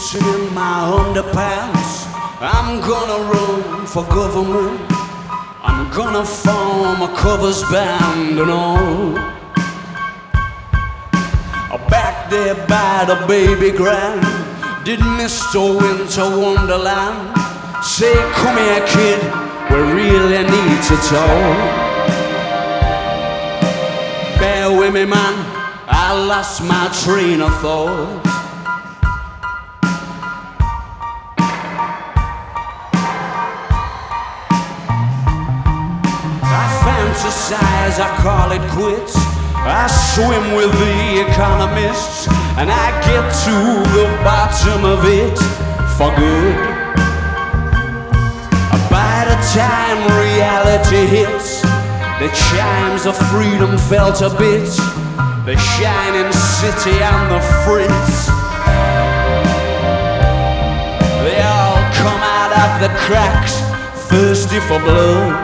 pissing in my underpants. I'm gonna run for government. I'm gonna form a covers band and all. Back there by the baby grand, did Mr. Winter Wonderland say, come here kid, we really need to talk. Bear with me man, I lost my train of thought. I fantasize, I call it quits. I swim with the economists and I get to the bottom of it for good. By the time reality hits, the chimes of freedom felt a bit. The shining city on the fritz. They all come out of the cracks, thirsty for blood.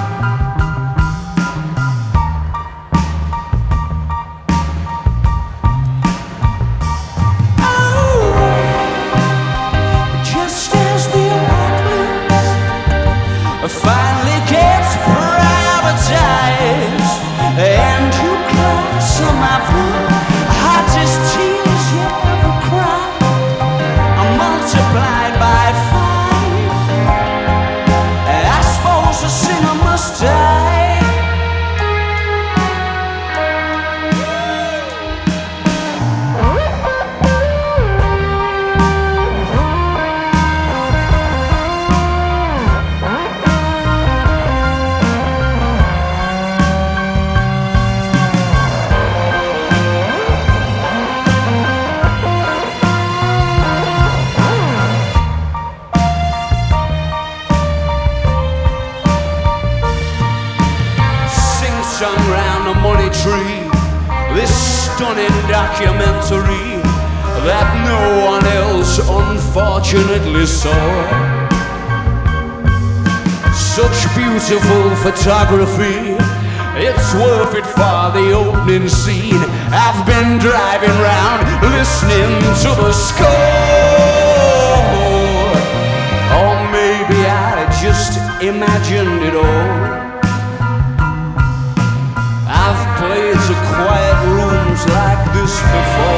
Finally gets privatized, and you cry some of the hottest tears you ever cried are multiplied by 5. I suppose a sinner must die. Sung round the money tree, this stunning documentary that no one else unfortunately saw. Such beautiful photography, it's worth it for the opening scene. I've been driving round listening to the score, or maybe I just imagined it all. I've played to quiet rooms like this before.